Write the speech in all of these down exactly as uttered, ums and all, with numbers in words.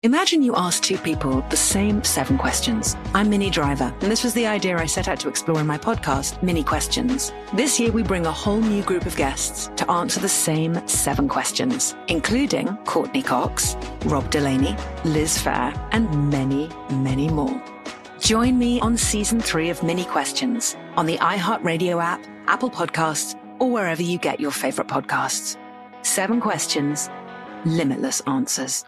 Imagine you ask two people the same seven questions. I'm Minnie Driver, and this was the idea I set out to explore in my podcast, Mini Questions. This year, we bring a whole new group of guests to answer the same seven questions, including Courtney Cox, Rob Delaney, Liz Fair, and many, many more. Join me on season three of Mini Questions on the iHeartRadio app, Apple Podcasts, or wherever you get your favorite podcasts. Seven questions, limitless answers.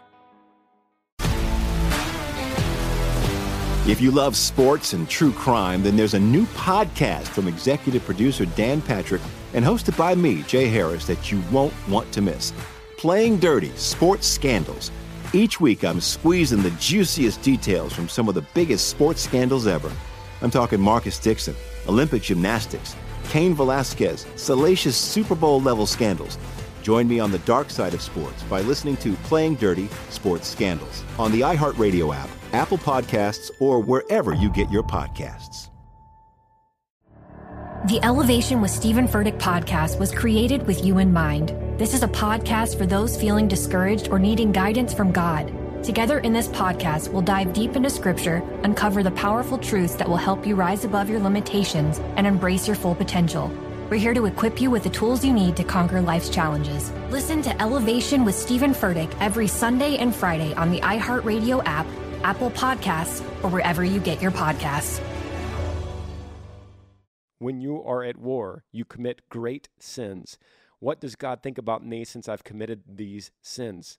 If you love sports and true crime, then there's a new podcast from executive producer Dan Patrick and hosted by me, Jay Harris, that you won't want to miss. Playing Dirty: Sports Scandals. Each week, I'm squeezing the juiciest details from some of the biggest sports scandals ever. I'm talking Marcus Dixon, Olympic gymnastics, Cain Velasquez, salacious Super Bowl-level scandals. Join me on the dark side of sports by listening to Playing Dirty: Sports Scandals on the iHeartRadio app, Apple Podcasts, or wherever you get your podcasts. The Elevation with Stephen Furtick podcast was created with you in mind. This is a podcast for those feeling discouraged or needing guidance from God. Together in this podcast, we'll dive deep into Scripture, uncover the powerful truths that will help you rise above your limitations and embrace your full potential. We're here to equip you with the tools you need to conquer life's challenges. Listen to Elevation with Stephen Furtick every Sunday and Friday on the iHeartRadio app, Apple Podcasts, or wherever you get your podcasts. When you are at war, you commit great sins. What does God think about me since I've committed these sins?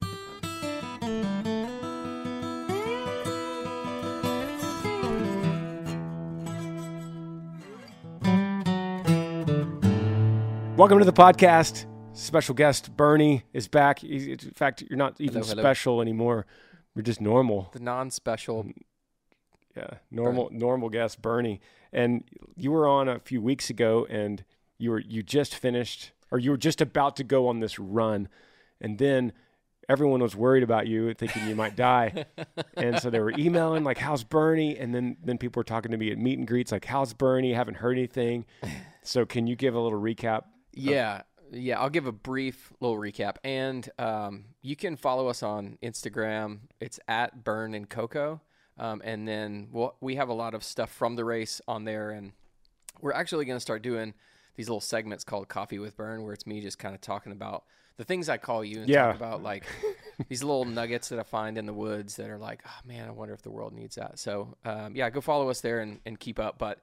Welcome to the podcast. Special guest Bernie is back. He's, in fact, you're not even hello, hello. special anymore. You're just normal. The non-special. Yeah, normal Bernie. normal guest Bernie. And you were on a few weeks ago, and you were you just finished, or you were just about to go on this run, and then everyone was worried about you, thinking you might die, and so they were emailing like, "How's Bernie?" And then then people were talking to me at meet and greets like, "How's Bernie? Haven't heard anything." So can you give a little recap? Yeah. Yeah, I'll give a brief little recap. And um, you can follow us on Instagram. It's at Burn and Coco. Um, and then we'll, we have a lot of stuff from the race on there. And we're actually going to start doing these little segments called Coffee with Burn, where it's me just kind of talking about the things I call you and yeah. talk about, like these little nuggets that I find in the woods that are like, oh, man, I wonder if the world needs that. So, um, yeah, go follow us there and, and keep up. But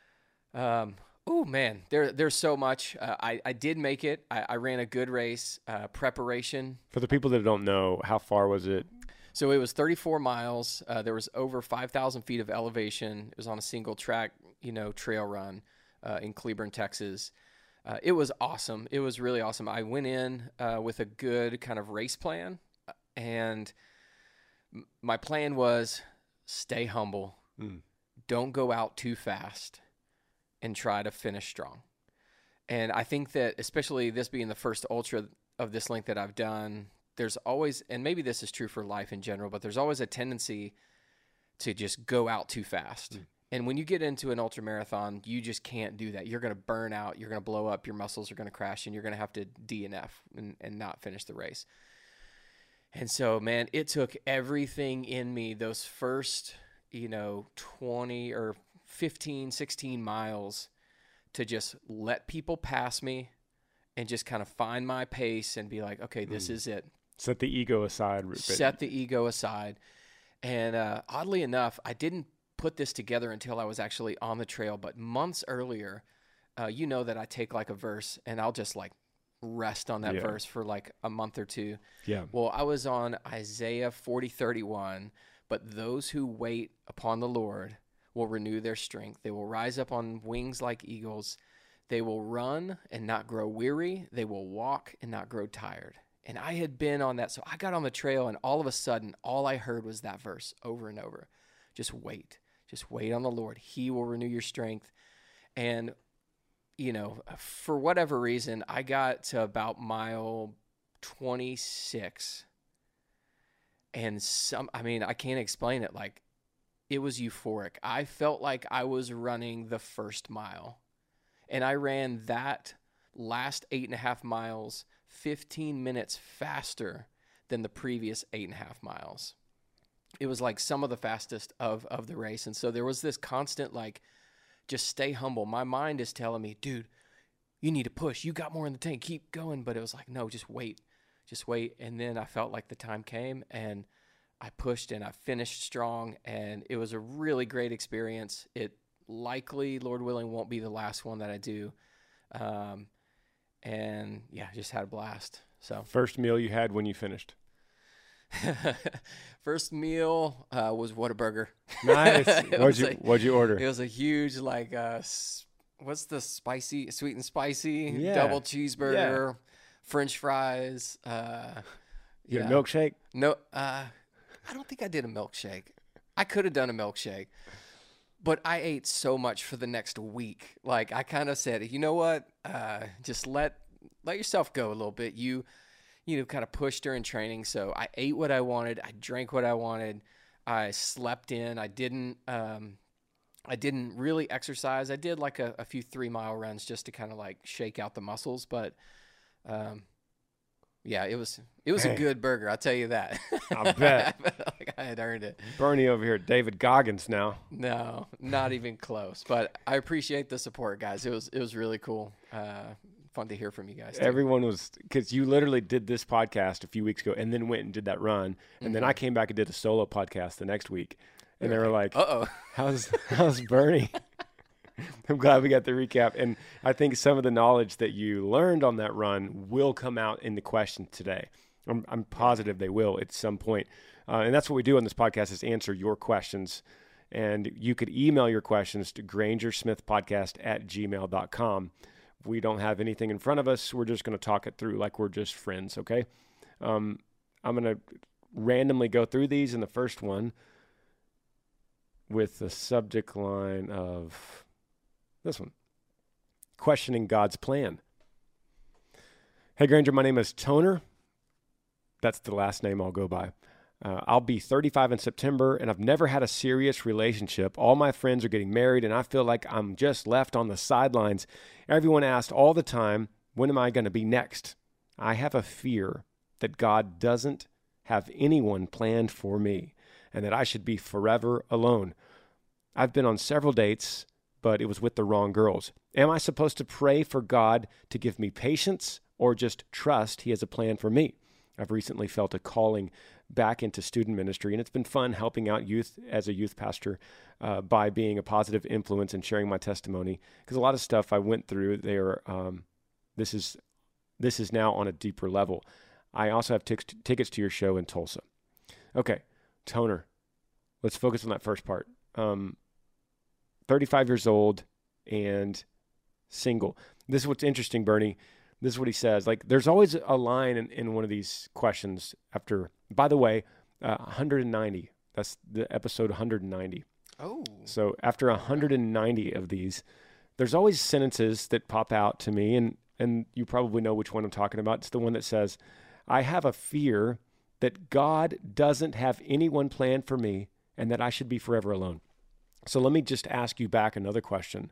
um oh, man, there, there's so much. Uh, I, I did make it. I, I ran a good race, uh, preparation. For the people that don't know, how far was it? So it was thirty-four miles. Uh, there was over five thousand feet of elevation. It was on a single track, you know, trail run uh, in Cleburne, Texas. Uh, it was awesome. It was really awesome. I went in uh, with a good kind of race plan, and m- my plan was stay humble. Mm. Don't go out too fast, and try to finish strong. And I think that, especially this being the first ultra of this length that I've done, there's always, and maybe this is true for life in general, but there's always a tendency to just go out too fast. Mm. And when you get into an ultra marathon, you just can't do that. You're going to burn out. You're going to blow up. Your muscles are going to crash, and you're going to have to D N F and, and not finish the race. And so, man, it took everything in me those first, you know, twenty or fifteen, sixteen miles to just let people pass me and just kind of find my pace and be like, okay, this mm. is it. Set the ego aside. Set the ego aside. And uh, oddly enough, I didn't put this together until I was actually on the trail, but months earlier, uh, you know that I take like a verse and I'll just like rest on that yeah. verse for like a month or two. Yeah. Well, I was on Isaiah forty thirty-one, but those who wait upon the Lord will renew their strength. They will rise up on wings like eagles. They will run and not grow weary. They will walk and not grow tired. And I had been on that. So I got on the trail, and all of a sudden, all I heard was that verse over and over. Just wait. Just wait on the Lord. He will renew your strength. And, you know, for whatever reason, I got to about mile twenty-six. And some, I mean, I can't explain it. Like, it was euphoric. I felt like I was running the first mile. And I ran that last eight and a half miles fifteen minutes faster than the previous eight and a half miles. It was like some of the fastest of, of the race. And so there was this constant, like, just stay humble. My mind is telling me, dude, you need to push. You got more in the tank. Keep going. But it was like, no, just wait. Just wait. And then I felt like the time came, and I pushed, and I finished strong. And it was a really great experience. It likely, Lord willing, won't be the last one that I do. Um, and, yeah, just had a blast. So First meal you had when you finished? First meal uh, was Whataburger. Nice. What'd you, a, what'd you order? It was a huge, like, uh, what's the spicy, sweet and spicy, yeah. double cheeseburger, yeah. French fries. Uh, you yeah. had a milkshake? No, uh, I don't think I did a milkshake. I could have done a milkshake, but I ate so much for the next week. Like, I kind of said, you know what? Uh, just let let yourself go a little bit. You. you know, kind of pushed during training. So I ate what I wanted. I drank what I wanted. I slept in. I didn't, um, I didn't really exercise. I did like a, a few three mile runs just to kind of like shake out the muscles. But, um, yeah, it was, it was hey. a good burger. I'll tell you that. I bet. I felt like I had earned it. Bernie over here, David Goggins now. No, not even close, but I appreciate the support, guys. It was, it was really cool. Uh, Fun to hear from you guys too. Everyone was, because you literally did this podcast a few weeks ago and then went and did that run, and mm-hmm. then I came back and did a solo podcast the next week, and You're they were like, like "Uh-oh, how's how's Bernie?" I'm glad we got the recap, and I think some of the knowledge that you learned on that run will come out in the question today. I'm, I'm positive they will at some point, uh, and that's what we do on this podcast is answer your questions. And you could email your questions to grangersmithpodcast at gmail dot com. We don't have anything in front of us. We're just going to talk it through like we're just friends, okay? Um, I'm going to randomly go through these, and the first one with the subject line of this one, questioning God's plan. Hey, Granger, my name is Toner. That's the last name I'll go by. Uh, I'll be thirty-five in September, and I've never had a serious relationship. All my friends are getting married, and I feel like I'm just left on the sidelines. Everyone asked all the time, when am I going to be next? I have a fear that God doesn't have anyone planned for me, and that I should be forever alone. I've been on several dates, but it was with the wrong girls. Am I supposed to pray for God to give me patience, or just trust He has a plan for me? I've recently felt a calling back into student ministry, and it's been fun helping out youth as a youth pastor uh, by being a positive influence and sharing my testimony. Because a lot of stuff I went through, there, um, this is this is now on a deeper level. I also have t- tickets to your show in Tulsa. Okay, Toner, let's focus on that first part. Um, thirty-five years old and single. This is what's interesting, Bernie. This is what he says. Like, there's always a line in, in one of these questions after, by the way, uh, one hundred ninety. That's the episode one hundred ninety. Oh. So after one hundred ninety of these, there's always sentences that pop out to me, and, and you probably know which one I'm talking about. It's the one that says, I have a fear that God doesn't have anyone planned for me and that I should be forever alone. So let me just ask you back another question.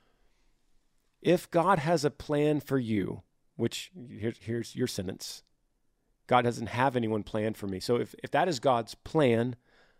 If God has a plan for you, which here's, here's your sentence, God doesn't have anyone planned for me. So if, if that is God's plan,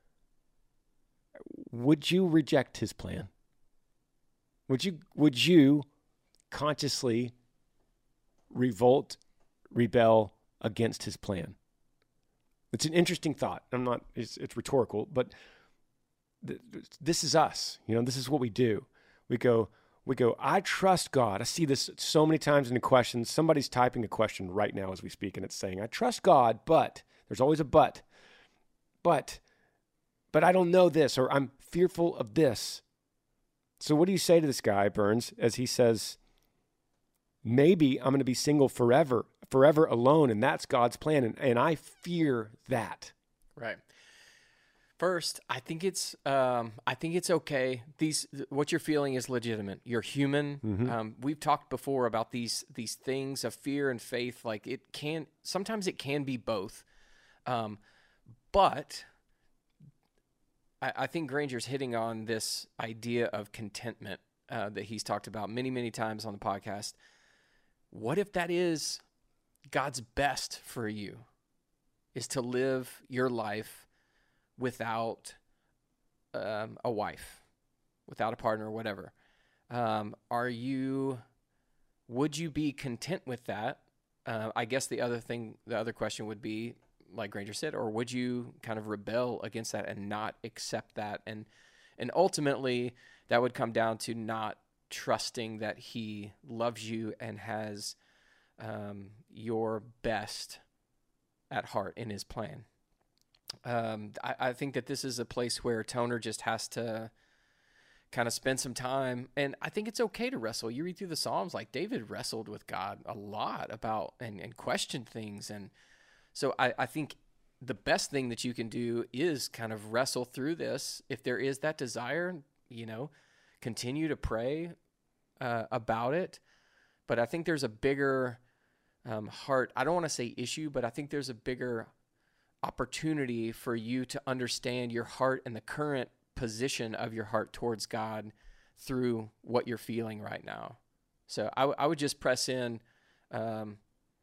would you reject His plan? Would you would you consciously revolt, rebel against His plan? It's an interesting thought. I'm not. It's, it's rhetorical, but th- this is us. You know, this is what we do. We go. We go, I trust God. I see this so many times in the questions. Somebody's typing a question right now as we speak, and it's saying, I trust God, but, there's always a but, but, but I don't know this, or I'm fearful of this. So what do you say to this guy, Burns, as he says, maybe I'm going to be single forever, forever alone, and that's God's plan, and, and I fear that. Right. First, I think it's um, I think it's okay. These what you're feeling is legitimate. You're human. Mm-hmm. Um, we've talked before about these these things of fear and faith. Like it can sometimes it can be both, um, but I, I think Granger's hitting on this idea of contentment uh, that he's talked about many many times on the podcast. What if that is God's best for you? is to live your life without um, a wife, without a partner or whatever. Um, are you, would you be content with that? Uh, I guess the other thing, the other question would be, like Granger said, or would you kind of rebel against that and not accept that? And, and ultimately that would come down to not trusting that he loves you and has um, your best at heart in his plan. Um, I, I think that this is a place where Toner just has to kind of spend some time. And I think it's okay to wrestle. You read through the Psalms, like David wrestled with God a lot about and, and questioned things. And so I, I think the best thing that you can do is kind of wrestle through this. If there is that desire, you know, continue to pray uh, about it. But I think there's a bigger um, heart, I don't want to say issue, but I think there's a bigger opportunity for you to understand your heart and the current position of your heart towards God through what you're feeling right now. So I, w- I would just press in. Um,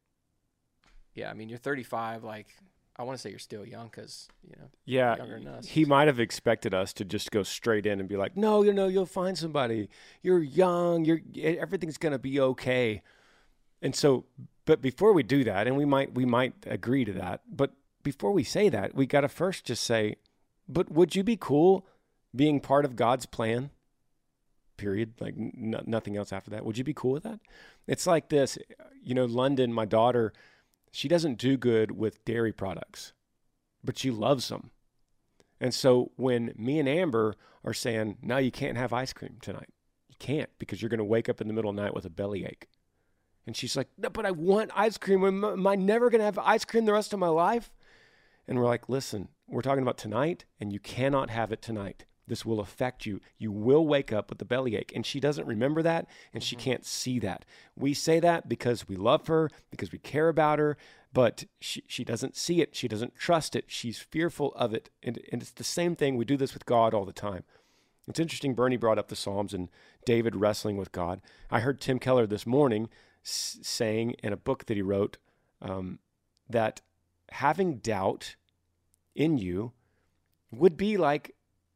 yeah, I mean, you're thirty-five, like, I want to say you're still young because, you know, yeah, younger than us. He might have expected us to just go straight in and be like, no, you know, you'll find somebody. You're young. You're everything's going to be okay. And so, but before we do that, and we might, we might agree to that, but before we say that, we got to first just say, but would you be cool being part of God's plan? Period. Like n- nothing else after that. Would you be cool with that? It's like this, you know, London, my daughter, she doesn't do good with dairy products, but she loves them. And so when me and Amber are saying, no, you can't have ice cream tonight. You can't because you're going to wake up in the middle of the night with a bellyache. And she's like, no, but I want ice cream. Am, am I never going to have ice cream the rest of my life? And we're like, listen, we're talking about tonight, and you cannot have it tonight. This will affect you. You will wake up with the bellyache. And she doesn't remember that, and mm-hmm. she can't see that. We say that because we love her, because we care about her, but she, she doesn't see it. She doesn't trust it. She's fearful of it. And, and it's the same thing. We do this with God all the time. It's interesting, Bernie brought up the Psalms and David wrestling with God. I heard Tim Keller this morning s- saying in a book that he wrote um, that having doubt in you would be like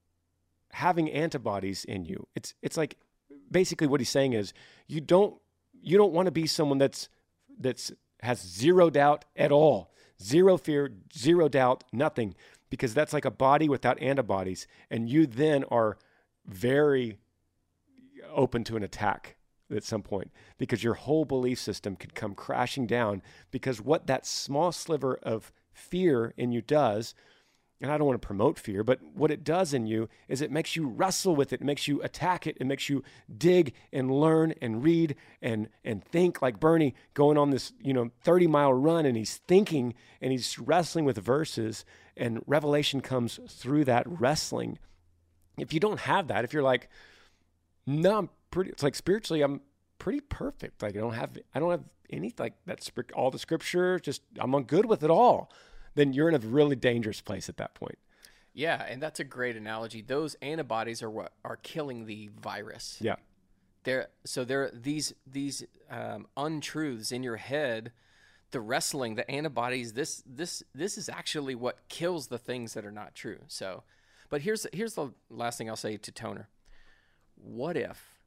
having antibodies in you. It's it's like basically what he's saying is you don't you don't want to be someone that's that's has zero doubt at all, zero fear, zero doubt, nothing, because that's like a body without antibodies, and you then are very open to an attack at some point because your whole belief system could come crashing down because what that small sliver of fear in you does, and I don't want to promote fear, but what it does in you is it makes you wrestle with it. It makes you attack it. It makes you dig and learn and read and and think, like Bernie going on this, you know, thirty mile run, and he's thinking and he's wrestling with verses, and revelation comes through that wrestling. If you don't have that, if you're like, no, I'm pretty, it's like spiritually, I'm pretty perfect. Like I don't have, I don't have any, like that's all the scripture, just I'm on good with it all. Then you're in a really dangerous place at that point. Yeah, and that's a great analogy. Those antibodies are what are killing the virus. Yeah. They're, so there these these um, untruths in your head, the wrestling, the antibodies, this this this is actually what kills the things that are not true. So, but here's here's the last thing I'll say to Toner. What if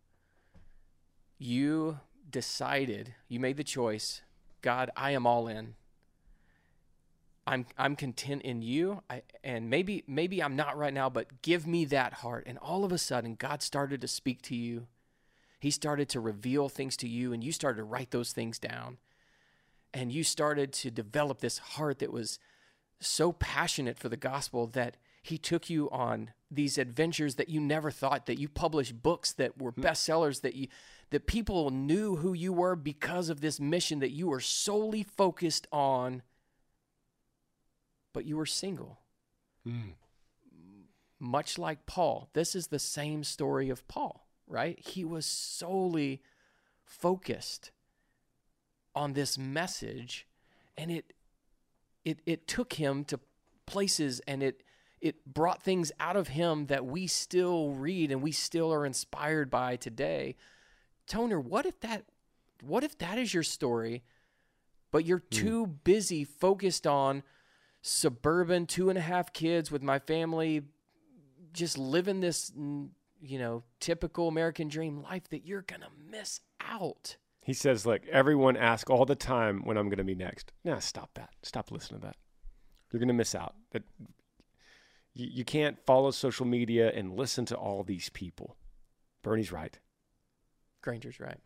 you decided, you made the choice, God, I am all in. I'm I'm content in you, I, and maybe maybe I'm not right now, but give me that heart. And all of a sudden, God started to speak to you. He started to reveal things to you, and you started to write those things down. And you started to develop this heart that was so passionate for the gospel that he took you on these adventures that you never thought, that you published books that were bestsellers, that you that people knew who you were because of this mission that you were solely focused on. But you were single. Mm. Much like Paul. This is the same story of Paul, right? He was solely focused on this message, and it it it took him to places, and it it brought things out of him that we still read and we still are inspired by today. Toner, what if that what if that is your story, but you're too mm. busy focused on suburban two and a half kids with my family, just living this, you know, typical American dream life that you're going to miss out. He says, like, everyone asks all the time when I'm going to be next. Nah, stop that. Stop listening to that. You're going to miss out. That you, you can't follow social media and listen to all these people. Bernie's right. Granger's right.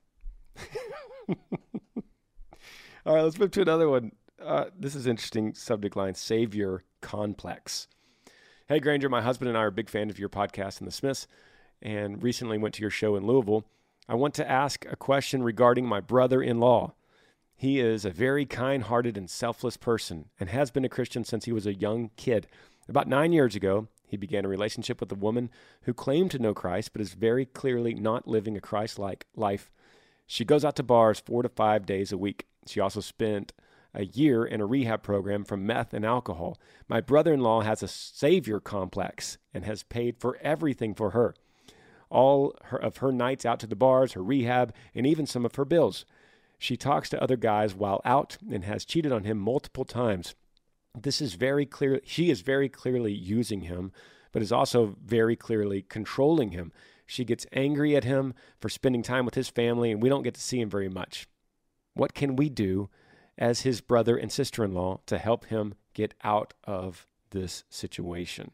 All right, let's move to another one. Uh, this is interesting subject line, Savior Complex. Hey, Granger, my husband and I are big fans of your podcast and the Smiths, and recently went to your show in Louisville. I want to ask a question regarding my brother-in-law. He is a very kind-hearted and selfless person and has been a Christian since he was a young kid. About nine years ago, he began a relationship with a woman who claimed to know Christ but is very clearly not living a Christ-like life. She goes out to bars four to five days a week. She also spent a year in a rehab program from meth and alcohol. My brother-in-law has a savior complex and has paid for everything for her. All her, of her nights out to the bars, her rehab, and even some of her bills. She talks to other guys while out and has cheated on him multiple times. This is very clear. She is very clearly using him, but is also very clearly controlling him. She gets angry at him for spending time with his family, and we don't get to see him very much. What can we do as his brother and sister-in-law to help him get out of this situation?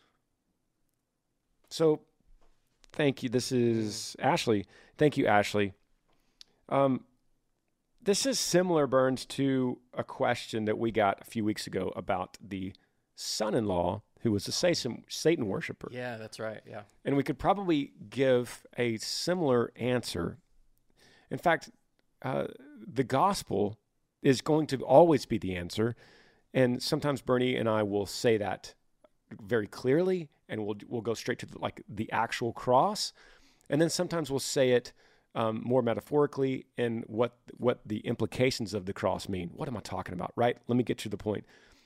So, thank you. This is Ashley. Thank you, Ashley. Um, this is similar, Burns, to a question that we got a few weeks ago about the son-in-law who was a Satan, Satan worshiper. Yeah, that's right. Yeah. And we could probably give a similar answer. In fact, uh, the gospel is going to always be the answer. And sometimes Bernie and I will say that very clearly, and we'll we'll go straight to the, like the actual cross. And then sometimes we'll say it um, more metaphorically in what what the implications of the cross mean. What am I talking about, right? Let me get to the point.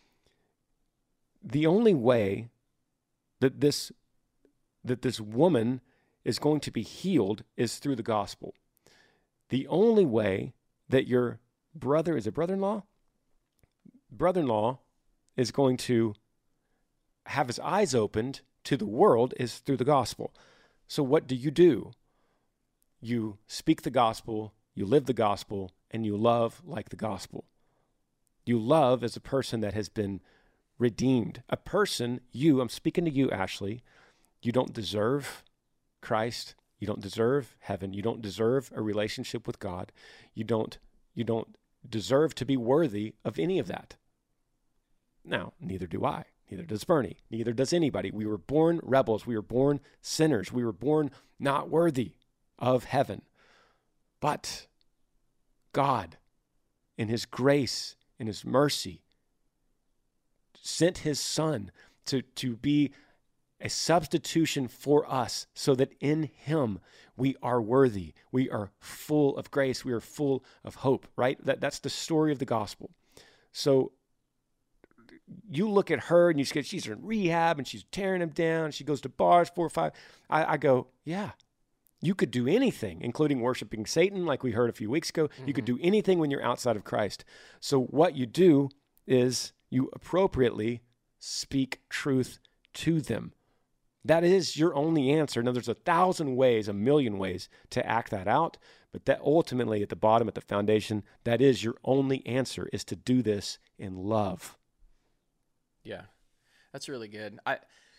The only way that this that this woman is going to be healed is through the gospel. The only way that your brother is a brother-in-law, brother-in-law is going to have his eyes opened to the world is through the gospel. So what do you do? You speak the gospel, you live the gospel, and you love like the gospel. You love as a person that has been redeemed. A person, you, I'm speaking to you, Ashley, you don't deserve Christ. You don't deserve heaven. You don't deserve a relationship with God. You don't, you don't deserve to be worthy of any of that. Now, neither do I. Neither does Bernie. Neither does anybody. We were born rebels. We were born sinners. We were born not worthy of heaven. But God, in his grace, in his mercy, sent his son to, to be a substitution for us so that in him we are worthy. We are full of grace. We are full of hope, right? That, that's the story of the gospel. So you look at her and you say, she's in rehab and she's tearing him down. She goes to bars, four or five. I, I go, yeah, you could do anything, including worshiping Satan, like we heard a few weeks ago. Mm-hmm. You could do anything when you're outside of Christ. So what you do is you appropriately speak truth to them. That is your only answer. Now, there's a thousand ways, a million ways to act that out, but that ultimately at the bottom, at the foundation, that is your only answer, is to do this in love. Yeah, that's really good. I,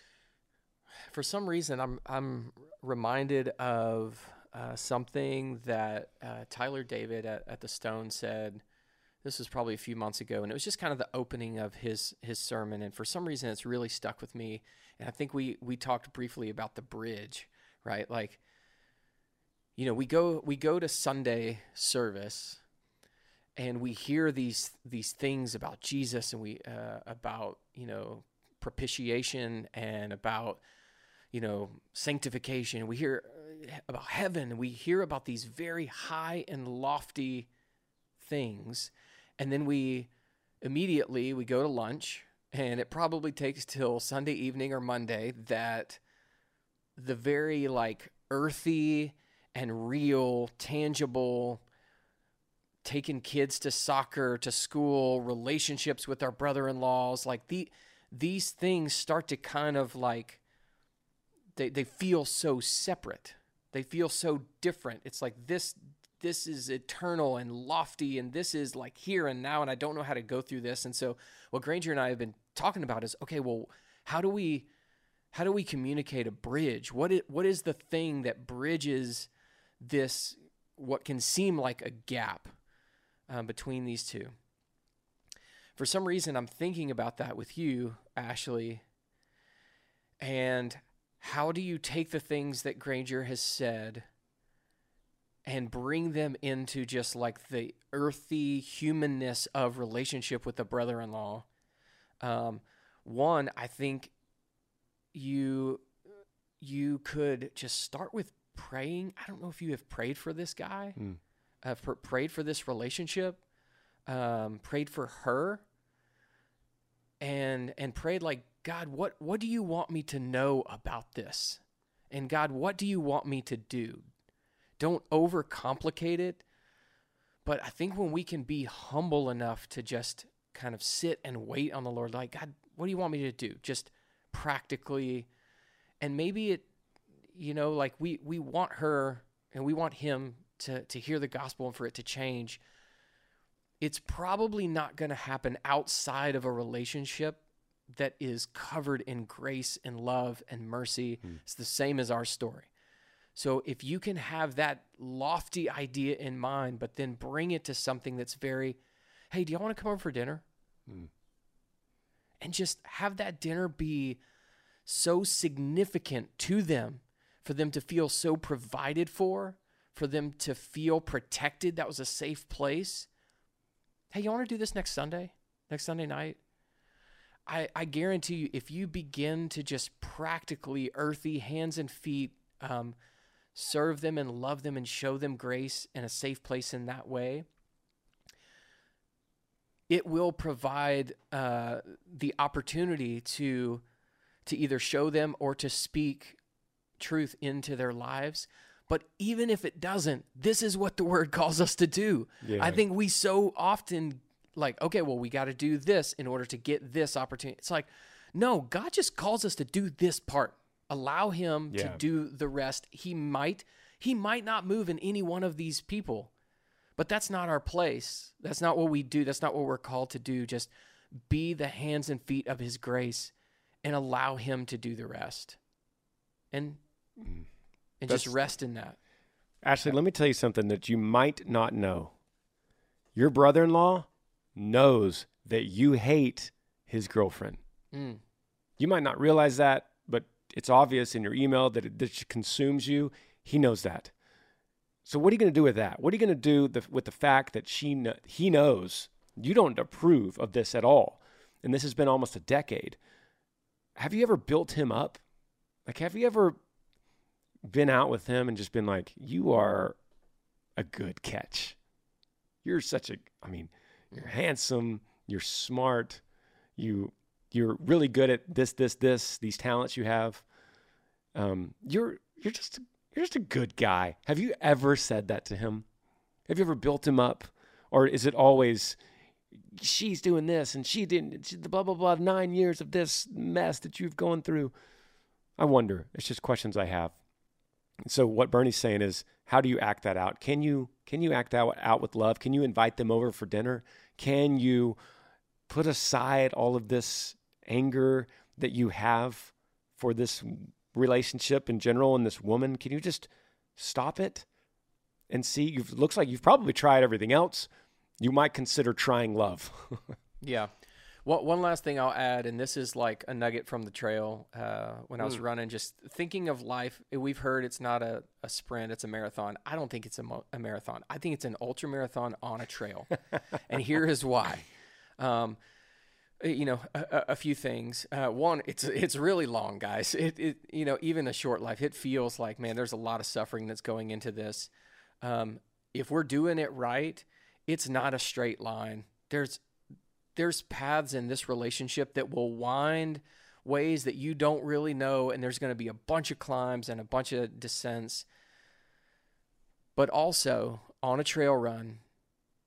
for some reason, I'm I'm reminded of uh, something that uh, Tyler David at, at the Stone said. This was probably a few months ago, and it was just kind of the opening of his his sermon. And for some reason, it's really stuck with me. And I think we we talked briefly about the bridge, right? Like, you know, we go we go to Sunday service, and we hear these these things about Jesus, and we uh, about you know propitiation, and about you know sanctification. We hear about heaven, and we hear about these very high and lofty things. And then we immediately, we go to lunch, and it probably takes till Sunday evening or Monday that the very like earthy and real, tangible taking kids to soccer, to school, relationships with our brother-in-laws, like the these things start to kind of like, they, they feel so separate. They feel so different. It's like this, this is eternal and lofty, and this is like here and now, and I don't know how to go through this. And so what Granger and I have been talking about is, okay, well, how do we, how do we communicate a bridge? What is, what is the thing that bridges this, what can seem like a gap um, between these two? For some reason, I'm thinking about that with you, Ashley. And how do you take the things that Granger has said and bring them into just like the earthy humanness of relationship with a brother-in-law? Um, one, I think you you could just start with praying. I don't know if you have prayed for this guy, mm. uh, for, prayed for this relationship, um, prayed for her, and and prayed like, God, what what do you want me to know about this? And God, what do you want me to do? Don't overcomplicate it. But I think when we can be humble enough to just kind of sit and wait on the Lord, like, God, what do you want me to do? Just practically. And maybe it, you know, like we, we want her and we want him to, to hear the gospel and for it to change. It's probably not going to happen outside of a relationship that is covered in grace and love and mercy. Hmm. It's the same as our story. So if you can have that lofty idea in mind, but then bring it to something that's very, hey, do y'all want to come over for dinner? Hmm. And just have that dinner be so significant to them, for them to feel so provided for, for them to feel protected. That was a safe place. Hey, you want to do this next Sunday, next Sunday night? I, I guarantee you, if you begin to just practically, earthy, hands and feet, um, serve them and love them and show them grace in a safe place in that way, it will provide uh, the opportunity to, to either show them or to speak truth into their lives. But even if it doesn't, this is what the word calls us to do. Yeah. I think we so often like, okay, well, we got to do this in order to get this opportunity. It's like, no, God just calls us to do this part. Allow him yeah. to do the rest. He might, he might not move in any one of these people, but that's not our place. That's not what we do. That's not what we're called to do. Just be the hands and feet of his grace and allow him to do the rest. And, and that's, just rest in that. Ashley, let me tell you something that you might not know. Your brother-in-law knows that you hate his girlfriend. Mm. You might not realize that, but it's obvious in your email that it, that she consumes you. He knows that. So what are you going to do with that? What are you going to do the, with the fact that she kn- he knows you don't approve of this at all? And this has been almost a decade. Have you ever built him up? Like, have you ever been out with him and just been like, you are a good catch. You're such a, I mean, you're handsome, you're smart, you, you're really good at this, this, this, these talents you have. Um, you're, you're just, you're just a good guy. Have you ever said that to him? Have you ever built him up? Or is it always, she's doing this and she didn't, she, blah, blah, blah, nine years of this mess that you've gone through? I wonder. It's just questions I have. So what Bernie's saying is, how do you act that out? Can you can you act that out with love? Can you invite them over for dinner? Can you put aside all of this anger that you have for this relationship in general and this woman? Can you just stop it and see? You've, it looks like you've probably tried everything else. You might consider trying love. Yeah. Well, one last thing I'll add, and this is like a nugget from the trail uh, when I was mm. running, just thinking of life. We've heard it's not a, a sprint, it's a marathon. I don't think it's a, mo- a marathon. I think it's an ultra marathon on a trail. And here is why. Um, you know, a, a few things. Uh, one, it's it's really long, guys. It, it you know, even a short life, it feels like, man, there's a lot of suffering that's going into this. Um, if we're doing it right, it's not a straight line. There's There's paths in this relationship that will wind ways that you don't really know, and there's going to be a bunch of climbs and a bunch of descents. But also, on a trail run,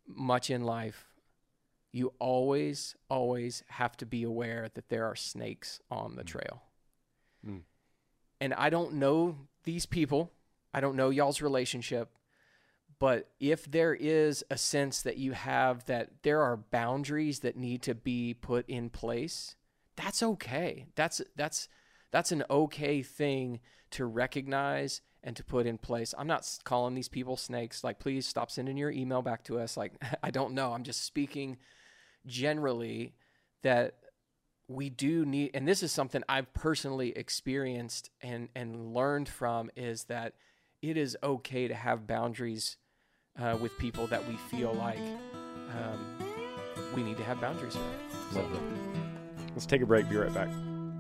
much in life, you always, always have to be aware that there are snakes on the trail. Mm. And I don't know these people. I don't know y'all's relationship. But if there is a sense that you have that there are boundaries that need to be put in place, that's okay. That's that's that's an okay thing to recognize and to put in place. I'm not calling these people snakes. Like, please stop sending your email back to us. Like, I don't know. I'm just speaking generally that we do need, and this is something I've personally experienced and, and learned from, is that it is okay to have boundaries uh, with people that we feel like um, we need to have boundaries with. So, let's take a break. Be right back.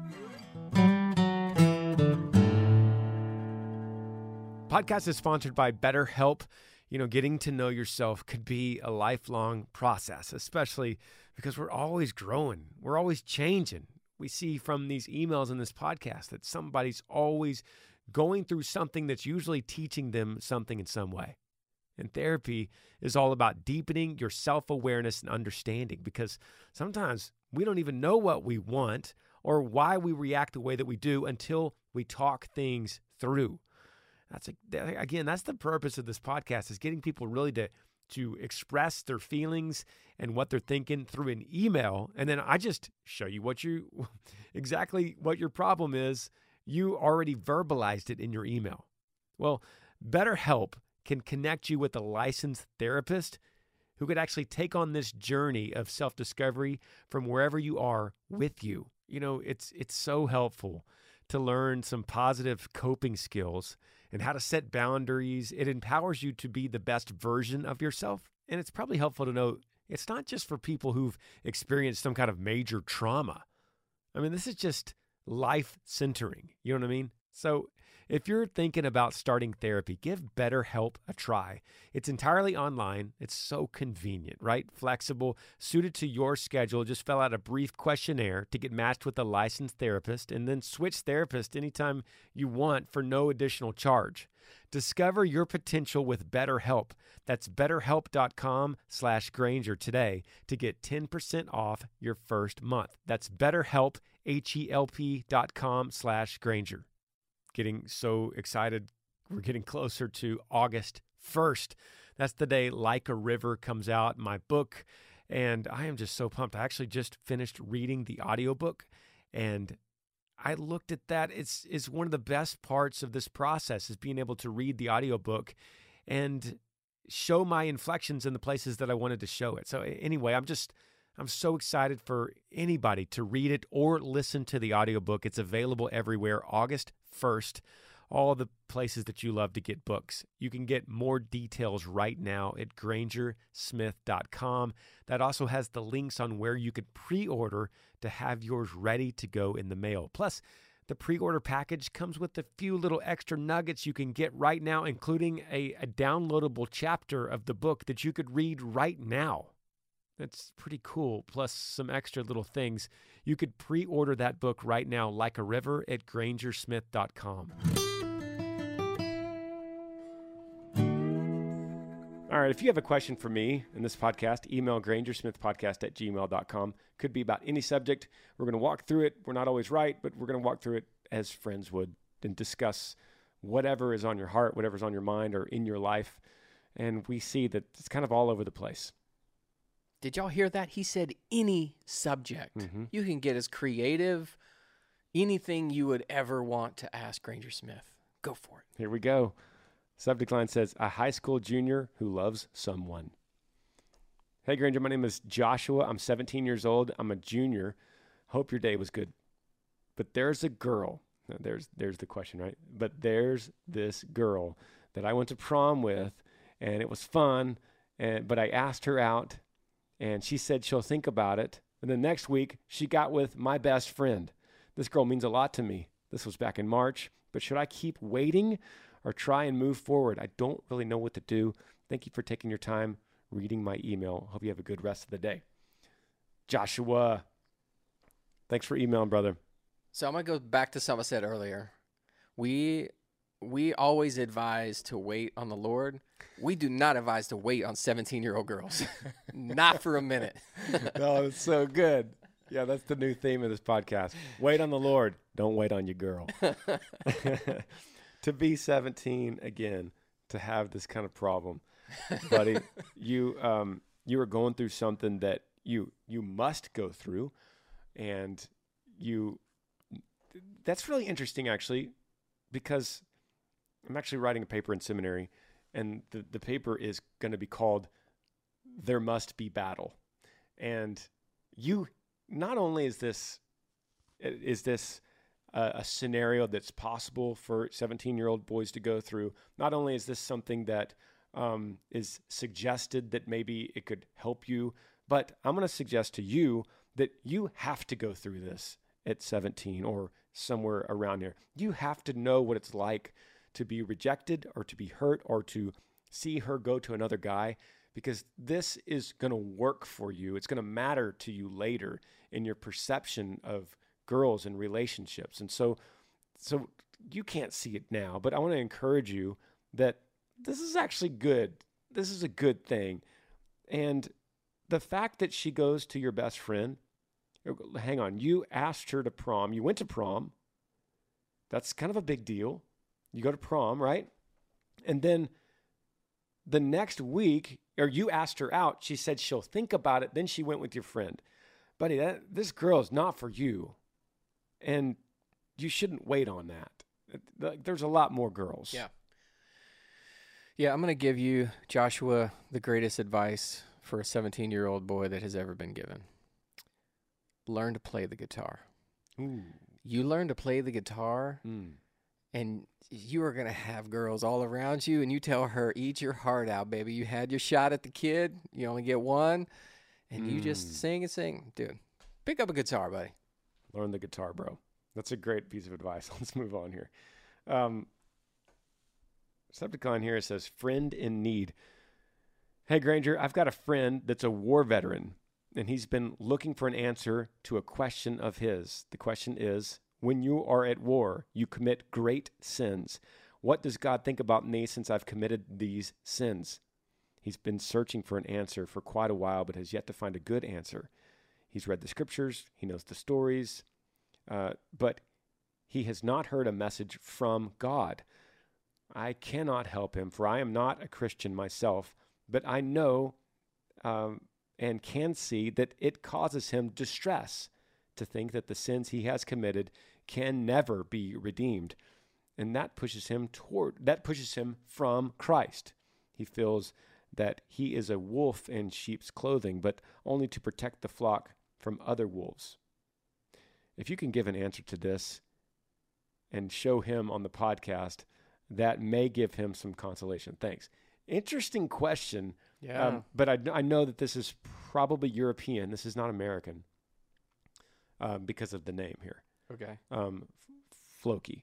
Podcast is sponsored by BetterHelp. You know, getting to know yourself could be a lifelong process, especially because we're always growing. We're always changing. We see from these emails in this podcast that somebody's always going through something that's usually teaching them something in some way. And therapy is all about deepening your self-awareness and understanding, because sometimes we don't even know what we want or why we react the way that we do until we talk things through. That's a, again, that's the purpose of this podcast, is getting people really to to express their feelings and what they're thinking through an email. And then I just show you what you exactly what your problem is. You already verbalized it in your email. Well, BetterHelp can connect you with a licensed therapist who could actually take on this journey of self-discovery from wherever you are with you. You know, it's it's so helpful to learn some positive coping skills and how to set boundaries. It empowers you to be the best version of yourself. And it's probably helpful to know it's not just for people who've experienced some kind of major trauma. I mean, this is just life centering. You know what I mean? So if you're thinking about starting therapy, give BetterHelp a try. It's entirely online. It's so convenient, right? Flexible, suited to your schedule. Just fill out a brief questionnaire to get matched with a licensed therapist, and then switch therapist anytime you want for no additional charge. Discover your potential with BetterHelp. That's betterhelp.com slash Granger today to get ten percent off your first month. That's BetterHelp, H-E-L-P dot com slash Granger. Getting so excited. We're getting closer to August first. That's the day Like a River comes out, my book. And I am just so pumped. I actually just finished reading the audiobook, and I looked at that. It's, it's one of the best parts of this process, is being able to read the audiobook and show my inflections in the places that I wanted to show it. So anyway, I'm just... I'm so excited for anybody to read it or listen to the audiobook. It's available everywhere August first, all the places that you love to get books. You can get more details right now at granger smith dot com. That also has the links on where you could pre-order to have yours ready to go in the mail. Plus, the pre-order package comes with a few little extra nuggets you can get right now, including a, a downloadable chapter of the book that you could read right now. That's pretty cool, plus some extra little things. You could pre-order that book right now, Like a River, at granger smith dot com. All right, if you have a question for me in this podcast, email granger smith podcast at gmail dot com. Could be about any subject. We're going to walk through it. We're not always right, but we're going to walk through it as friends would and discuss whatever is on your heart, whatever's on your mind or in your life. And we see that it's kind of all over the place. Did y'all hear that? He said any subject. Mm-hmm. You can get as creative, anything you would ever want to ask Granger Smith. Go for it. Here we go. Subject line says, a high school junior who loves someone. Hey, Granger, my name is Joshua. I'm seventeen years old. I'm a junior. Hope your day was good. But there's a girl. There's, there's the question, right? But there's this girl that I went to prom with, and it was fun. And but I asked her out, and she said she'll think about it. And then next week, she got with my best friend. This girl means a lot to me. This was back in March. But should I keep waiting or try and move forward? I don't really know what to do. Thank you for taking your time reading my email. Hope you have a good rest of the day. Joshua, thanks for emailing, brother. So I'm going to go back to something I said earlier. We we always advise to wait on the Lord. We do not advise to wait on seventeen-year-old girls. Not for a minute. No, it's so good. Yeah, that's the new theme of this podcast. Wait on the Lord. Don't wait on your girl. To be seventeen again, to have this kind of problem, buddy, you um, you were going through something that you you must go through, and you. That's really interesting, actually, because I'm actually writing a paper in seminary, and the, the paper is going to be called "There Must Be Battle," and you. Not only is this is this uh, a scenario that's possible for seventeen-year-old boys to go through, not only is this something that um, is suggested that maybe it could help you, but I'm going to suggest to you that you have to go through this at seventeen or somewhere around here. You have to know what it's like to be rejected or to be hurt or to see her go to another guy, because this is going to work for you. It's going to matter to you later in your perception of girls and relationships. And so, so you can't see it now, but I want to encourage you that this is actually good. This is a good thing. And the fact that she goes to your best friend, hang on, you asked her to prom. You went to prom. That's kind of a big deal. You go to prom, right? And then the next week, or you asked her out, she said she'll think about it. Then she went with your friend. Buddy, that, this girl is not for you. And you shouldn't wait on that. There's a lot more girls. Yeah. Yeah, I'm going to give you, Joshua, the greatest advice for a seventeen-year-old boy that has ever been given. Learn to play the guitar. Ooh. You learn to play the guitar, Mm. and you are going to have girls all around you, and you tell her, eat your heart out, baby. You had your shot at the kid. You only get one, and mm. you just sing and sing. Dude, pick up a guitar, buddy. Learn the guitar, bro. That's a great piece of advice. Let's move on here. Um, subject line here says, friend in need. Hey, Granger, I've got a friend that's a war veteran, and he's been looking for an answer to a question of his. The question is, when you are at war, you commit great sins. What does God think about me since I've committed these sins? He's been searching for an answer for quite a while, but has yet to find a good answer. He's read the scriptures. He knows the stories, uh, but he has not heard a message from God. I cannot help him, for I am not a Christian myself, but I know um, and can see that it causes him distress to think that the sins he has committed can never be redeemed. And that pushes him toward, that pushes him from Christ. He feels that he is a wolf in sheep's clothing, but only to protect the flock from other wolves. If you can give an answer to this and show him on the podcast, that may give him some consolation. Thanks. Interesting question. Yeah. Um, but I, I know that this is probably European. This is not American um, because of the name here. Okay. Um, Floki.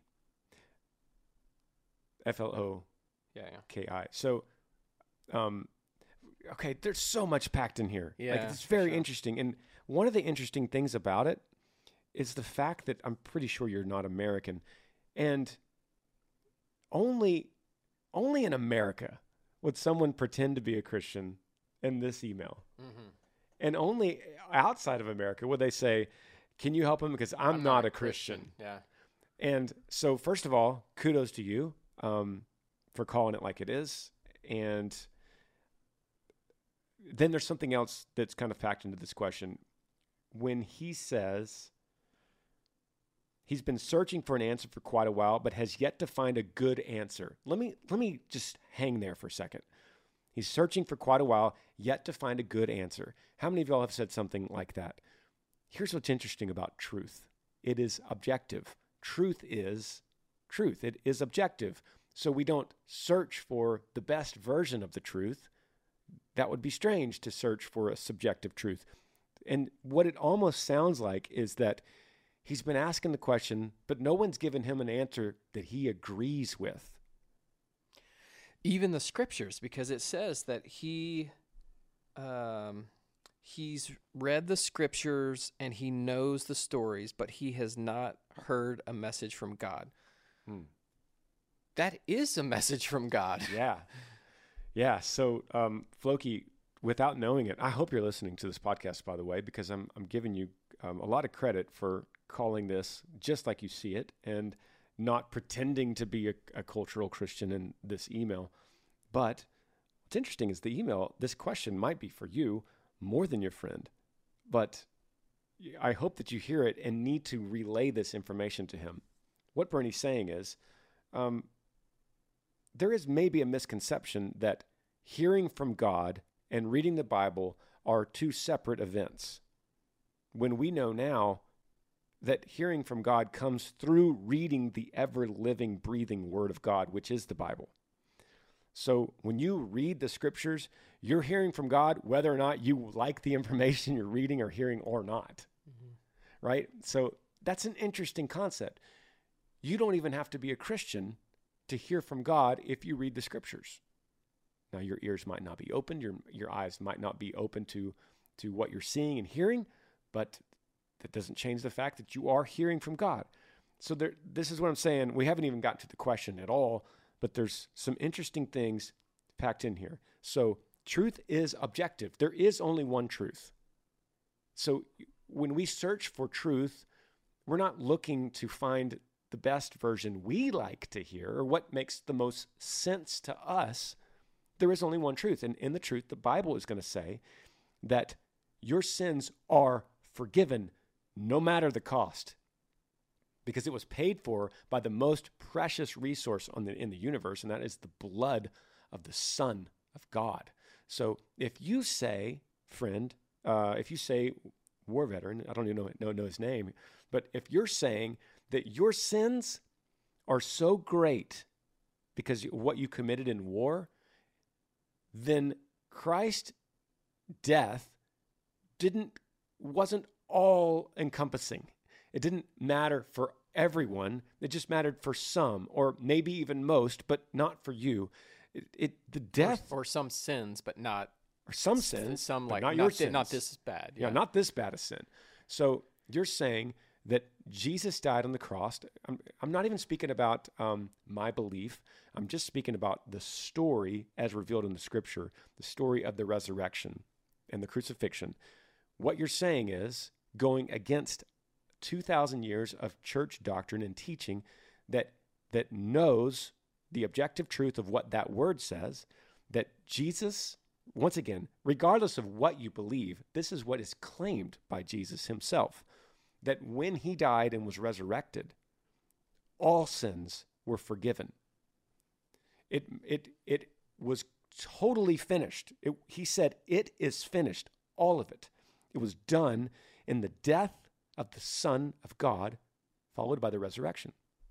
F L O K I. So, um, okay, there's so much packed in here. Yeah, like, it's very sure. interesting. And one of the interesting things about it is the fact that I'm pretty sure you're not American. And only, only in America would someone pretend to be a Christian in this email. Mm-hmm. And only outside of America would they say, can you help him? Because I'm, I'm not, not a Christian. Christian. Yeah. And so, first of all, kudos to you um, for calling it like it is. And then there's something else that's kind of packed into this question. When he says he's been searching for an answer for quite a while, but has yet to find a good answer. Let me let me just hang there for a second. He's searching for quite a while, yet to find a good answer. How many of y'all have said something like that? Here's what's interesting about truth. It is objective. Truth is truth. It is objective. So we don't search for the best version of the truth. That would be strange to search for a subjective truth. And what it almost sounds like is that he's been asking the question, but no one's given him an answer that he agrees with. Even the scriptures, because it says that he, um, he's read the scriptures and he knows the stories, but he has not heard a message from God. Hmm. that is a message from God. Yeah. Yeah. So, um, Floki, without knowing it, I hope you're listening to this podcast, by the way, because I'm, I'm giving you um, a lot of credit for calling this just like you see it and not pretending to be a, a cultural Christian in this email. But what's interesting is the email, this question might be for you more than your friend, but I hope that you hear it and need to relay this information to him. What Bernie's saying is, um, there is maybe a misconception that hearing from God and reading the Bible are two separate events, when we know now that hearing from God comes through reading the ever-living, breathing Word of God, which is the Bible. So when you read the Scriptures, you're hearing from God whether or not you like the information you're reading or hearing or not, mm-hmm. right? So that's an interesting concept. You don't even have to be a Christian to hear from God if you read the Scriptures. Now, your ears might not be opened, your your eyes might not be open to, to what you're seeing and hearing, but that doesn't change the fact that you are hearing from God. So there, this is what I'm saying. We haven't even gotten to the question at all, but there's some interesting things packed in here. So truth is objective. There is only one truth. So when we search for truth, we're not looking to find the best version we like to hear or what makes the most sense to us. There is only one truth. And in the truth, the Bible is going to say that your sins are forgiven no matter the cost, because it was paid for by the most precious resource on the, in the universe, and that is the blood of the Son of God. So if you say, friend, uh, if you say war veteran, I don't even know, know, know his name, but if you're saying that your sins are so great because of what you committed in war, then Christ's death didn't wasn't all encompassing. It didn't matter for everyone. It just mattered for some, or maybe even most, but not for you. It, it the death or, or some sins, but not or some sins, some like not, not your thi- sins. Not this bad. Yeah. yeah, not this bad a sin. So you're saying that Jesus died on the cross. I'm, I'm not even speaking about um, my belief. I'm just speaking about the story as revealed in the Scripture, the story of the resurrection and the crucifixion. What you're saying is going against two thousand years of church doctrine and teaching that that knows the objective truth of what that word says, that Jesus, once again, regardless of what you believe, this is what is claimed by Jesus himself, that when he died and was resurrected, all sins were forgiven. It it it was totally finished. It, he said, "It is finished," all of it. It was done in the death of the Son of God, followed by the resurrection.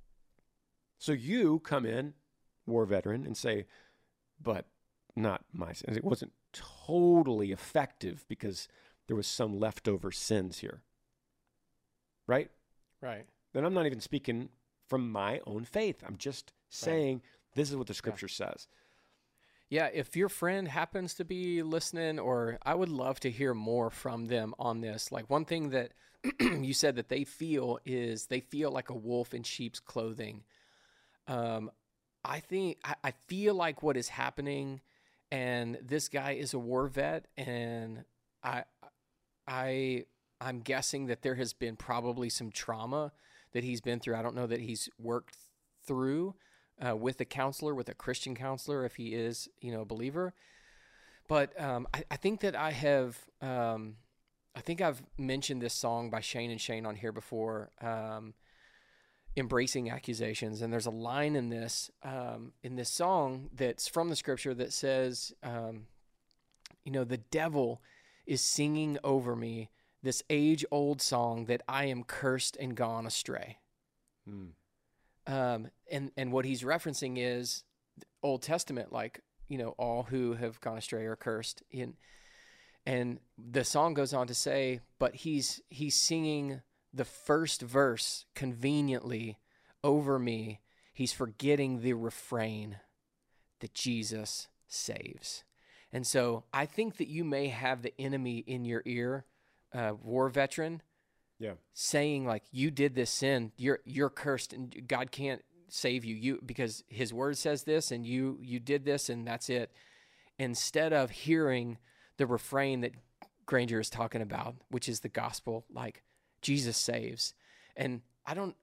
So you come in, war veteran, and say, but not my sins. It wasn't totally effective because there was some leftover sins here. Right? Right. Then I'm not even speaking from my own faith. I'm just saying right. This is what the Scripture yeah. says. Yeah, if your friend happens to be listening, or I would love to hear more from them on this. Like one thing that you said that they feel is they feel like a wolf in sheep's clothing. Um, I think, I, I feel like what is happening, and this guy is a war vet, and I, I, I'm guessing that there has been probably some trauma that he's been through. I don't know that he's worked through Uh, with a counselor, with a Christian counselor, if he is, you know, a believer. But um, I, I think that I have, um, I think I've mentioned this song by Shane and Shane on here before, um, Embracing Accusations. And there's a line in this, um, in this song that's from the Scripture that says, um, you know, the devil is singing over me this age-old song that I am cursed and gone astray. Hmm. Um, and, and what he's referencing is Old Testament, like, you know, all who have gone astray are cursed. In, and the song goes on to say, but he's, he's singing the first verse conveniently over me. He's forgetting the refrain that Jesus saves. And so I think that you may have the enemy in your ear, uh, war veteran, Yeah. saying like, you did this sin, you're you're cursed, and God can't save you. You because his word says this and you you did this and that's it. Instead of hearing the refrain that Granger is talking about, which is the gospel, like Jesus saves. And I don't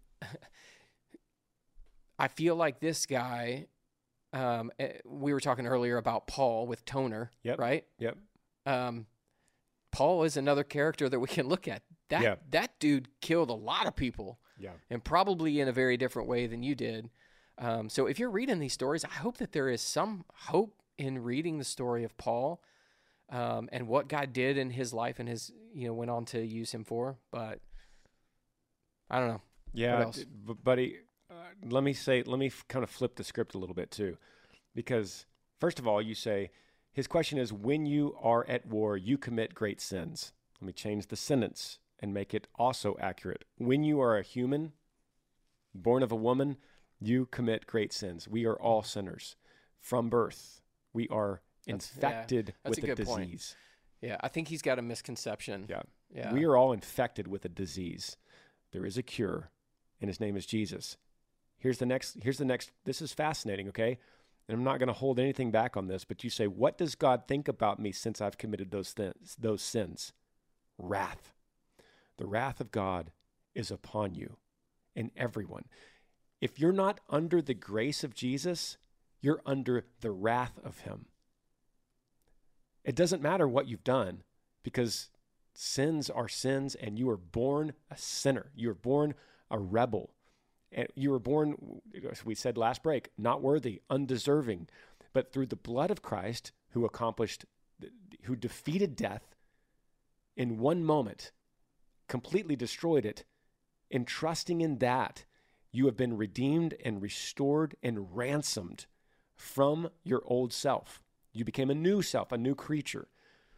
I feel like this guy um we were talking earlier about Paul with Toner, yep. right? Yep. Um Paul is another character that we can look at. That yeah. that dude killed a lot of people. Yeah. And probably in a very different way than you did. Um, so if you're reading these stories, I hope that there is some hope in reading the story of Paul um, and what God did in his life and his, you know, went on to use him for. But I don't know. Yeah, d- buddy, uh, let me say, let me f- kind of flip the script a little bit too. Because first of all, you say, his question is, when you are at war, you commit great sins. Let me change the sentence and make it also accurate. When you are a human, born of a woman, you commit great sins. We are all sinners from birth. We are that's, infected yeah, with a, a disease. Point. Yeah, I think he's got a misconception. Yeah. yeah. We are all infected with a disease. There is a cure, and his name is Jesus. Here's the next, here's the next, this is fascinating, okay? And I'm not going to hold anything back on this, but you say, what does God think about me since I've committed those th- those sins? Wrath. The wrath of God is upon you and everyone. If you're not under the grace of Jesus, you're under the wrath of him. It doesn't matter what you've done because sins are sins and you are born a sinner. You are born a rebel. And you were born, as we said last break, not worthy, undeserving. But through the blood of Christ, who accomplished, who defeated death in one moment, completely destroyed it, in trusting in that, you have been redeemed and restored and ransomed from your old self. You became a new self, a new creature.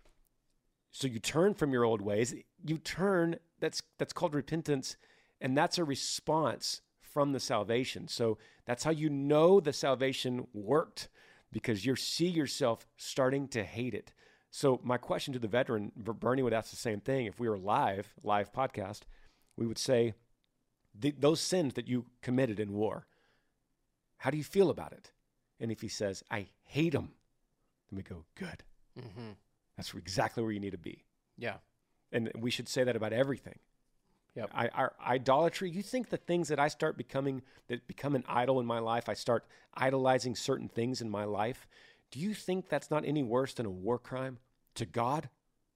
So you turn from your old ways. You turn, that's that's called repentance, and that's a response from the salvation. So that's how you know the salvation worked, because you see yourself starting to hate it. So my question to the veteran, Bernie would ask the same thing. If we were live, live podcast, we would say, the, those sins that you committed in war, how do you feel about it? And if he says, I hate them, then we go, good. Mm-hmm. That's exactly where you need to be. Yeah. And we should say that about everything. Yep. I, our idolatry, you think the things that I start becoming, that become an idol in my life, I start idolizing certain things in my life, do you think that's not any worse than a war crime to God?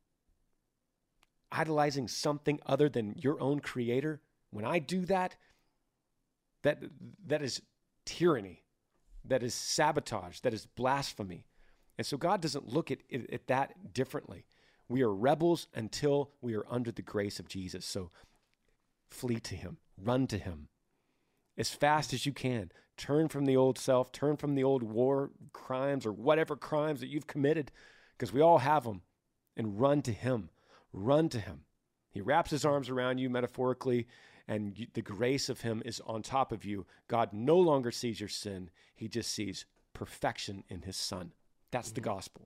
Idolizing something other than your own creator? When I do that, that that is tyranny. That is sabotage. That is blasphemy. And so God doesn't look at, at, at that differently. We are rebels until we are under the grace of Jesus. So flee to him. Run to him as fast as you can. Turn from the old self. Turn from the old war crimes or whatever crimes that you've committed, because we all have them, and run to him. Run to him. He wraps his arms around you metaphorically, and you, the grace of him is on top of you. God no longer sees your sin. He just sees perfection in his son. That's the gospel.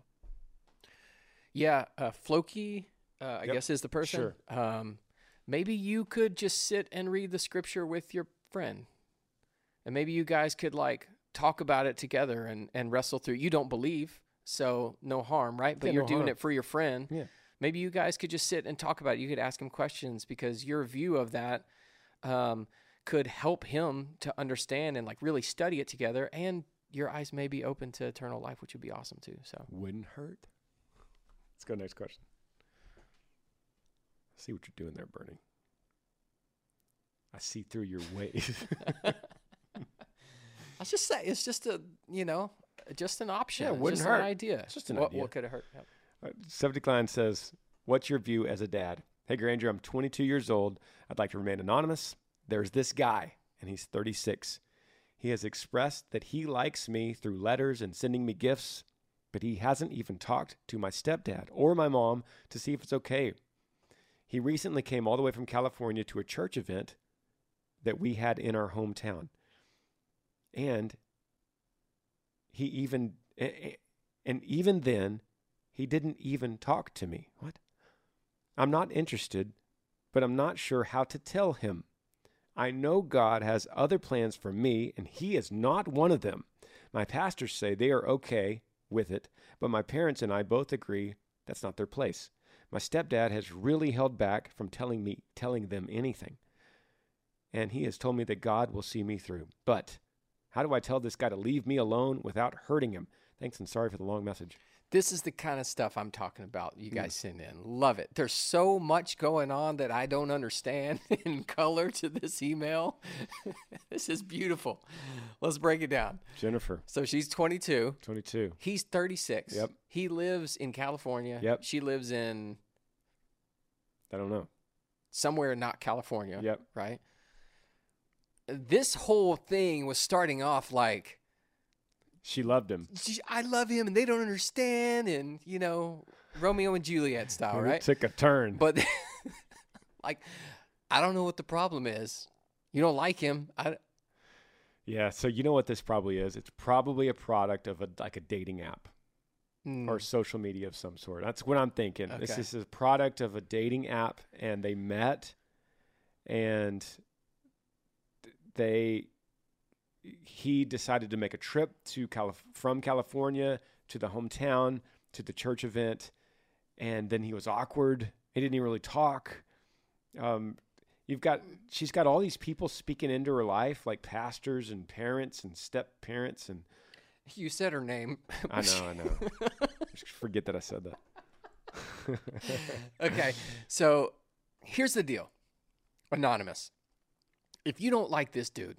Yeah, uh, Floki, uh, I Yep. guess is the person. Sure. Um, maybe you could just sit and read the scripture with your friend. And maybe you guys could like talk about it together and, and wrestle through. You don't believe, so no harm, right? But Yeah, you're no doing harm. it for your friend. Yeah. Maybe you guys could just sit and talk about it. You could ask him questions, because your view of that um, could help him to understand and like really study it together. And your eyes may be open to eternal life, which would be awesome too. So Wouldn't hurt. Let's go next question. See what you're doing there, Bernie. I see through your ways. I was just saying, it's just a, you know, just an option. Yeah, it It's wouldn't just hurt. an idea. It's just an what, idea. What could have hurt? Yep. Uh, Subject line says, what's your view as a dad? Hey, Granger, I'm twenty-two years old. I'd like to remain anonymous. There's this guy, and he's thirty-six. He has expressed that he likes me through letters and sending me gifts, but he hasn't even talked to my stepdad or my mom to see if it's okay. He recently came all the way from California to a church event that we had in our hometown. And he even, and even then, he didn't even talk to me. What? I'm not interested, but I'm not sure how to tell him. I know God has other plans for me, and he is not one of them. My pastors say they are okay with it, but my parents and I both agree that's not their place. My stepdad has really held back from telling me, telling them anything. And he has told me that God will see me through. But how do I tell this guy to leave me alone without hurting him? Thanks, and sorry for the long message. This is the kind of stuff I'm talking about. You guys mm. send in. Love it. There's so much going on that I don't understand in color to this email. This is beautiful. Let's break it down. Jennifer. So she's twenty-two. twenty-two. He's thirty-six. Yep. He lives in California. Yep. She lives in... I don't know. Somewhere not California. Yep. Right? This whole thing was starting off like... She loved him. She, I love him, and they don't understand, and, you know, Romeo and Juliet style, right? It took a turn. But, like, I don't know what the problem is. You don't like him. I... Yeah, so you know what this probably is? It's probably a product of a like a dating app mm. or social media of some sort. That's what I'm thinking. Okay. This is a product of a dating app, and they met, and they... he decided to make a trip to Calif- from California to the hometown to the church event, and then he was awkward. He didn't even really talk. Um, you've got she's got all these people speaking into her life, like pastors and parents and step parents, and you said her name. I know, I know. Just forget that I said that. Okay, so here's the deal, Anonymous. If you don't like this dude,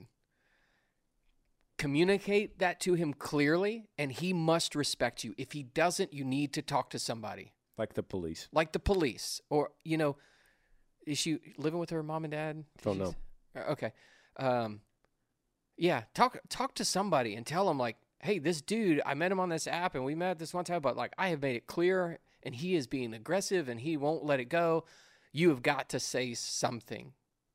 communicate that to him clearly, and he must respect you. If he doesn't, you need to talk to somebody. Like the police. Like the police. Or, you know, is she living with her mom and dad? Don't know. Okay. Um, yeah, talk talk to somebody and tell them, like, hey, this dude, I met him on this app, and we met this one time, but, like, I have made it clear, and he is being aggressive, and he won't let it go. You have got to say something.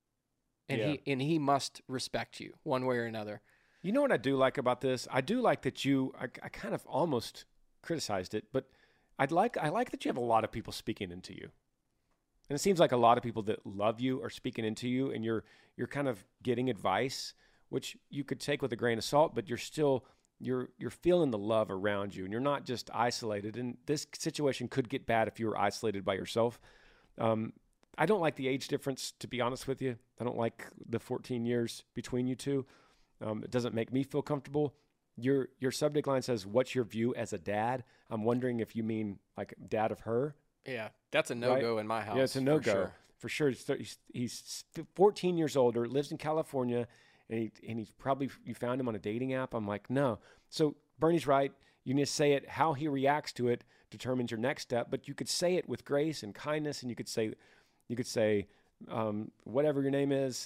And yeah. he and he must respect you one way or another. You know what I do like about this? I do like that you, I, I kind of almost criticized it, but I'd like, I like that you have a lot of people speaking into you. And it seems like a lot of people that love you are speaking into you, and you're, you're kind of getting advice, which you could take with a grain of salt, but you're still, you're, you're feeling the love around you, and you're not just isolated. And this situation could get bad if you were isolated by yourself. Um, I don't like the age difference, to be honest with you. I don't like the fourteen years between you two. Um, it doesn't make me feel comfortable. Your your subject line says, "What's your view as a dad?" I'm wondering if you mean like dad of her. Yeah, that's a no-go right? in my house. Yeah, it's a no-go. For sure. For sure. He's, he's, he's fourteen years older, lives in California, and he and he's probably, you found him on a dating app. I'm like, no. So Bernie's right. You need to say it. How he reacts to it determines your next step, but you could say it with grace and kindness, and you could say, you could say, um, whatever your name is,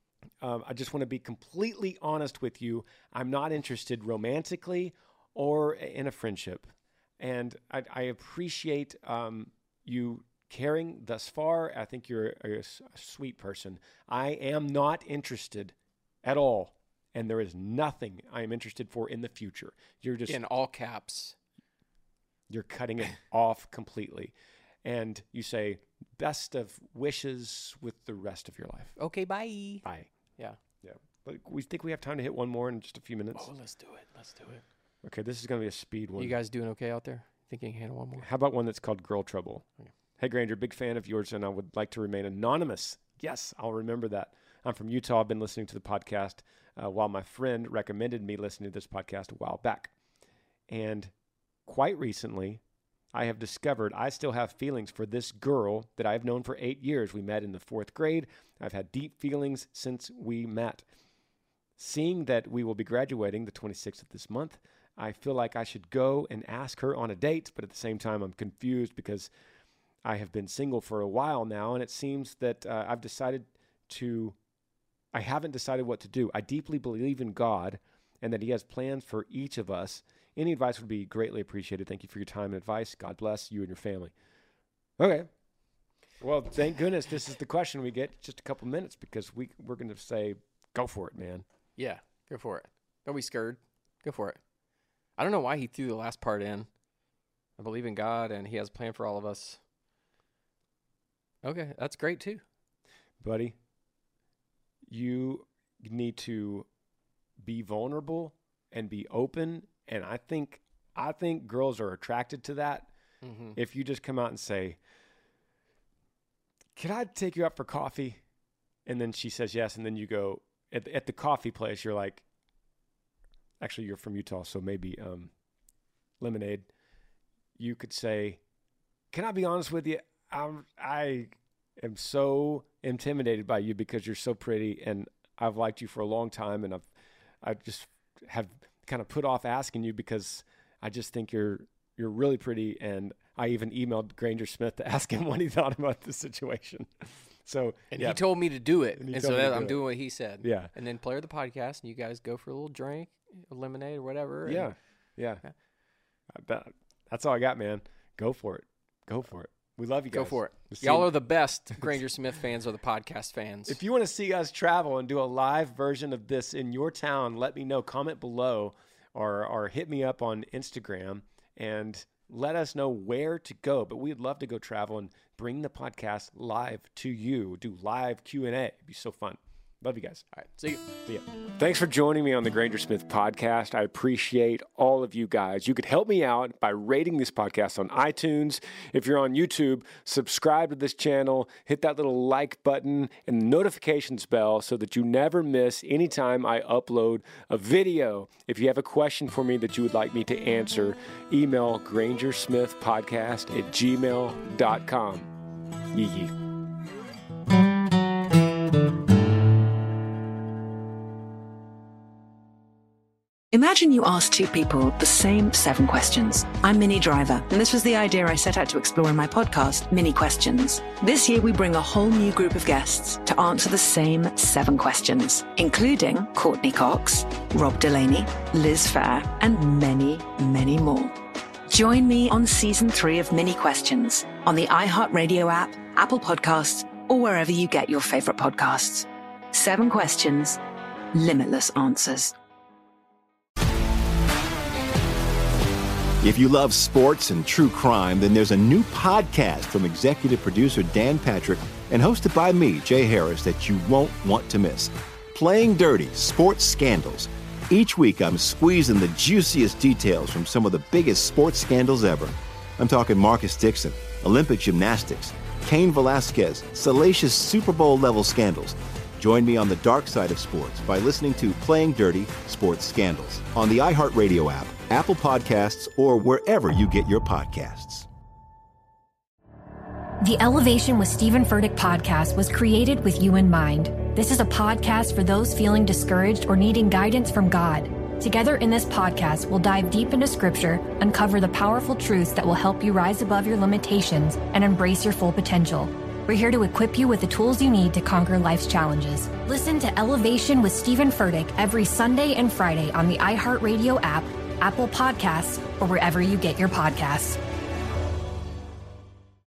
Um, I just want to be completely honest with you. I'm not interested romantically or in a friendship. And I, I appreciate um, you caring thus far. I think you're a, a sweet person. I am not interested at all. And there is nothing I am interested for in the future. You're just... in all caps. You're cutting it off completely. And you say, best of wishes with the rest of your life. Okay, bye. Bye. Yeah. Yeah. But we think we have time to hit one more in just a few minutes. Oh, let's do it. Let's do it. Okay, this is going to be a speed one. You guys doing okay out there? Think you can handle one more? How about one that's called Girl Trouble? Okay. Hey, Granger, big fan of yours, and I would like to remain anonymous. Yes, I'll remember that. I'm from Utah. I've been listening to the podcast uh, while my friend recommended me listening to this podcast a while back. And quite recently, I have discovered I still have feelings for this girl that I've known for eight years. We met in the fourth grade. I've had deep feelings since we met. Seeing that we will be graduating the twenty-sixth of this month, I feel like I should go and ask her on a date, but at the same time, I'm confused because I have been single for a while now, and it seems that uh, I've decided to, I haven't decided what to do. I deeply believe in God and that he has plans for each of us. Any advice would be greatly appreciated. Thank you for your time and advice. God bless you and your family. Okay. Well, thank goodness this is the question we get just a couple minutes, because we, we're going to say, go for it, man. Yeah, go for it. Don't be scared. Go for it. I don't know why he threw the last part in. I believe in God, and he has a plan for all of us. Okay, that's great too. Buddy, you need to be vulnerable and be open. And I think, I think girls are attracted to that. Mm-hmm. If you just come out and say, can I take you out for coffee? And then she says yes. And then you go at the, at the coffee place, you're like, actually you're from Utah. So maybe um, lemonade. You could say, can I be honest with you? I'm, I am so intimidated by you because you're so pretty and I've liked you for a long time. And I've, I just have kind of put off asking you because I just think you're, you're really pretty. And I even emailed Granger Smith to ask him what he thought about the situation. So, and yeah. he told me to do it. And, and so that, do I'm it. doing what he said. Yeah. And then play the podcast and you guys go for a little drink, a lemonade or whatever. Yeah. And, yeah. yeah. That, that's all I got, man. Go for it. Go for it. We love you guys. Go for it. We'll Y'all you. are the best Granger Smith fans or the podcast fans. If you want to see us travel and do a live version of this in your town, let me know. Comment below or, or hit me up on Instagram and let us know where to go. But we'd love to go travel and bring the podcast live to you. Do live Q and A. It'd be so fun. Love you guys. All right. See you. See ya. Thanks for joining me on the Granger Smith podcast. I appreciate all of you guys. You could help me out by rating this podcast on iTunes. If you're on YouTube, subscribe to this channel, hit that little like button and the notifications bell so that you never miss any time I upload a video. If you have a question for me that you would like me to answer, email grangersmithpodcast at gmail dot com. Yee yee. Imagine you ask two people the same seven questions. I'm Minnie Driver, and this was the idea I set out to explore in my podcast, Mini Questions. This year, we bring a whole new group of guests to answer the same seven questions, including Courtney Cox, Rob Delaney, Liz Fair, and many, many more. Join me on season three of Mini Questions on the iHeartRadio app, Apple Podcasts, or wherever you get your favorite podcasts. Seven questions, limitless answers. If you love sports and true crime, then there's a new podcast from executive producer Dan Patrick and hosted by me, Jay Harris, that you won't want to miss. Playing Dirty: Sports Scandals. Each week, I'm squeezing the juiciest details from some of the biggest sports scandals ever. I'm talking Marcus Dixon, Olympic gymnastics, Cain Velasquez, salacious Super Bowl-level scandals. Join me on the dark side of sports by listening to Playing Dirty: Sports Scandals on the iHeartRadio app, Apple Podcasts, or wherever you get your podcasts. The Elevation with Stephen Furtick podcast was created with you in mind. This is a podcast for those feeling discouraged or needing guidance from God. Together in this podcast, we'll dive deep into Scripture, uncover the powerful truths that will help you rise above your limitations and embrace your full potential. We're here to equip you with the tools you need to conquer life's challenges. Listen to Elevation with Stephen Furtick every Sunday and Friday on the iHeartRadio app, Apple Podcasts, or wherever you get your podcasts.